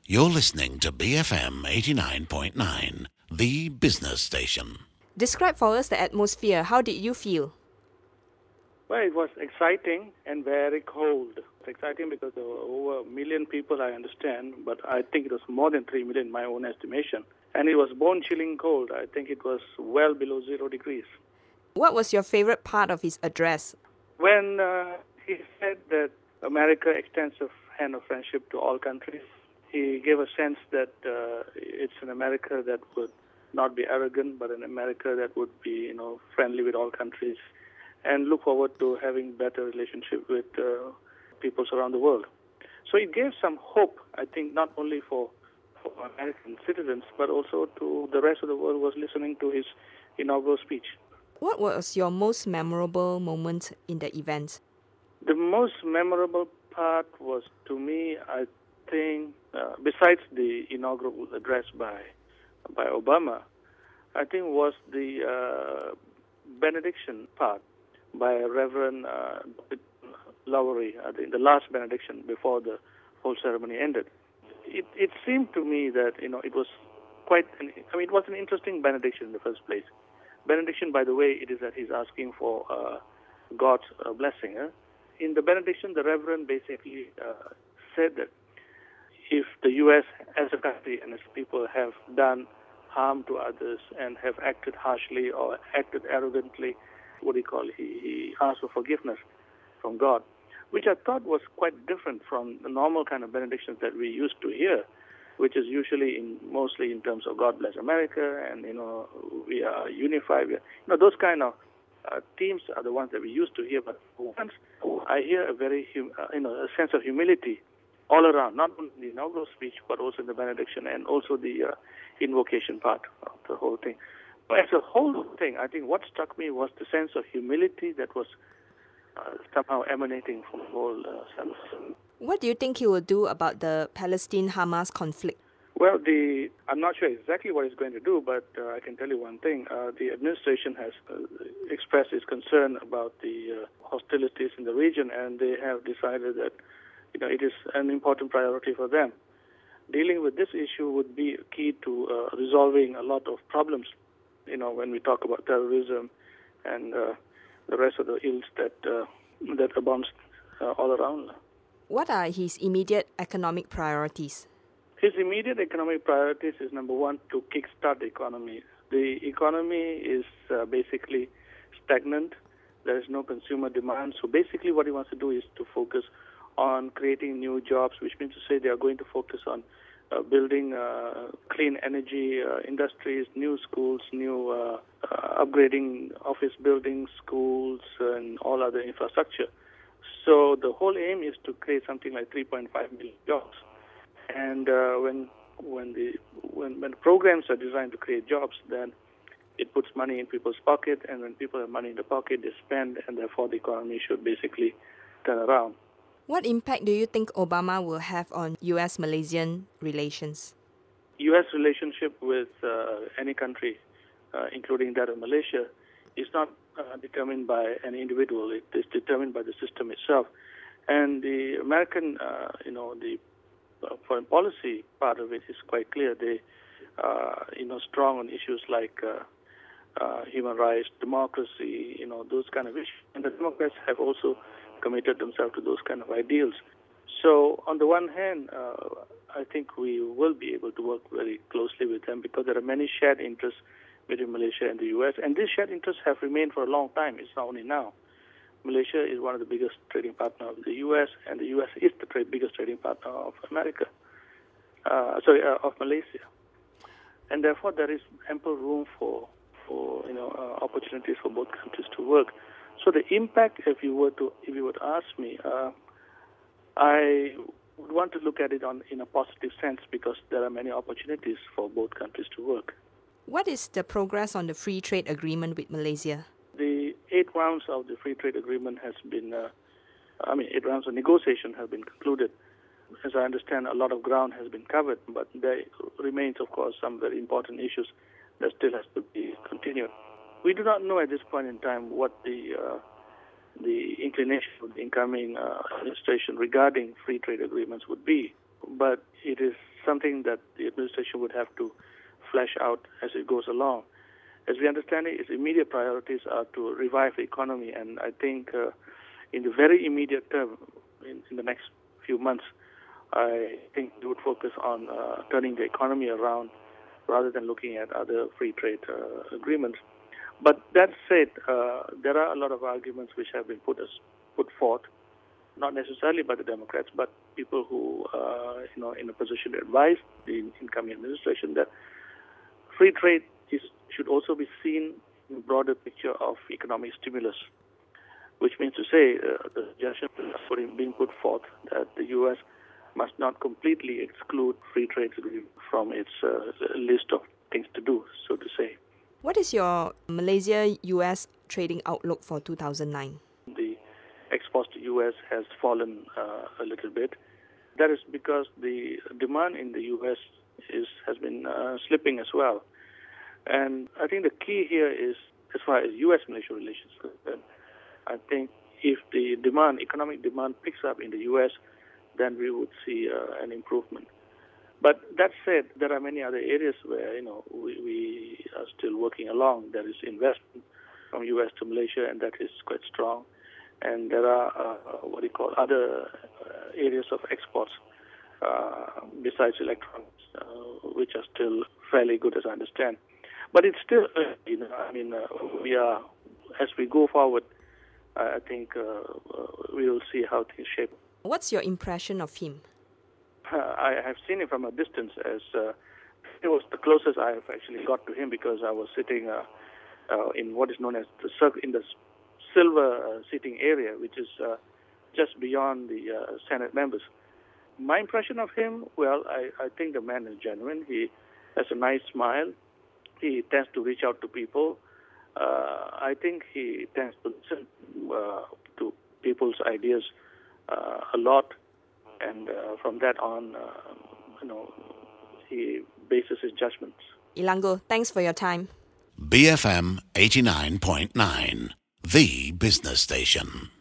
You're listening to BFM 89.9, the business station. Describe for us the atmosphere. How did you feel? Well, it was exciting and very cold. It's exciting because there were over 1 million people, I understand, but I think it was more than 3 million, my own estimation. And it was bone-chilling cold. I think it was well below 0 degrees. What was your favorite part of his address? When he said that America extends a hand of friendship to all countries, he gave a sense that it's an America that would not be arrogant, but an America that would be, friendly with all countries and look forward to having better relationship with peoples around the world. So it gave some hope, I think, not only for American citizens, but also to the rest of the world who was listening to his inaugural speech. What was your most memorable moment in the event? The most memorable part was, to me, I think, besides the inaugural address by Obama, I think was the benediction part by Reverend Lowery, I think the last benediction before the whole ceremony ended. It seemed to me that, it was it was an interesting benediction in the first place. Benediction, by the way, it is that he's asking for God's blessing. In the benediction, the Reverend basically said that if the U.S. as a country and its people have done harm to others and have acted harshly or acted arrogantly, he asked for forgiveness from God, which I thought was quite different from the normal kind of benedictions that we used to hear, which is usually mostly in terms of God bless America and, we are unified. Those kind of themes are the ones that we used to hear. But once I hear a very, a sense of humility all around, not only in the inaugural speech, but also in the benediction and also the invocation part of the whole thing. But as a whole thing, I think what struck me was the sense of humility that was somehow emanating from the whole service. What do you think he will do about the Palestine-Hamas conflict? Well, I'm not sure exactly what he's going to do, but I can tell you one thing. The administration has expressed its concern about the hostilities in the region, and they have decided that it is an important priority for them. Dealing with this issue would be key to resolving a lot of problems, when we talk about terrorism and the rest of the ills that abounds all around. What are his immediate economic priorities? His immediate economic priorities is, number one, to kickstart the economy. The economy is basically stagnant. There is no consumer demand. So basically what he wants to do is to focus on creating new jobs, which means to say they are going to focus on building clean energy industries, new schools, upgrading office buildings, schools, and all other infrastructure. So the whole aim is to create something like 3.5 million jobs. And when the programs are designed to create jobs, then it puts money in people's pocket, and when people have money in the pocket, they spend, and therefore the economy should basically turn around. What impact do you think Obama will have on U.S.-Malaysian relations? U.S. relationship with any country, including that of Malaysia, is not determined by an individual. It is determined by the system itself. And the American, the foreign policy part of it is quite clear. They are, strong on issues like human rights, democracy, those kind of issues. And the Democrats have also committed themselves to those kind of ideals. So on the one hand, I think we will be able to work very closely with them because there are many shared interests between Malaysia and the U.S. And these shared interests have remained for a long time. It's not only now. Malaysia is one of the biggest trading partners of the U.S., and the U.S. is the biggest trading partner of America. Of Malaysia. And therefore, there is ample room for opportunities for both countries to work. So the impact, if you would ask me, I would want to look at it in a positive sense because there are many opportunities for both countries to work. What is the progress on the free trade agreement with Malaysia? The 8 rounds of the free trade agreement has been, 8 rounds of negotiation have been concluded. As I understand, a lot of ground has been covered, but there remains, of course, some very important issues that still has to be continued. We do not know at this point in time what the inclination of the incoming administration regarding free trade agreements would be, but it is something that the administration would have to flesh out as it goes along. As we understand it, its immediate priorities are to revive the economy, and I think in the very immediate term, in the next few months, I think they would focus on turning the economy around rather than looking at other free trade agreements. But that said, there are a lot of arguments which have been put forth, not necessarily by the Democrats, but people who are in a position to advise the incoming administration, that free trade should also be seen in the broader picture of economic stimulus, which means to say the suggestion being put forth that the U.S. must not completely exclude free trade agreement from its list of things to do, so to say. What is your Malaysia-US trading outlook for 2009? The exports to U.S. has fallen a little bit. That is because the demand in the U.S. has been slipping as well. And I think the key here is, as far as U.S.-Malaysia relations are concerned, I think if the economic demand picks up in the U.S., then we would see an improvement. But that said, there are many other areas where we are still working along. There is investment from U.S. to Malaysia, and that is quite strong. And there are other areas of exports besides electronics, which are still fairly good, as I understand. But it's still, we are, as we go forward, I think we will see how things shape. What's your impression of him? I have seen him from a distance, as it was the closest I have actually got to him, because I was sitting in what is known as the silver seating area, which is just beyond the Senate members. My impression of him, well, I think the man is genuine. He has a nice smile. He tends to reach out to people. I think he tends to listen to people's ideas a lot, and from that on, he bases his judgments. Ilango, thanks for your time. BFM 89.9, the business station.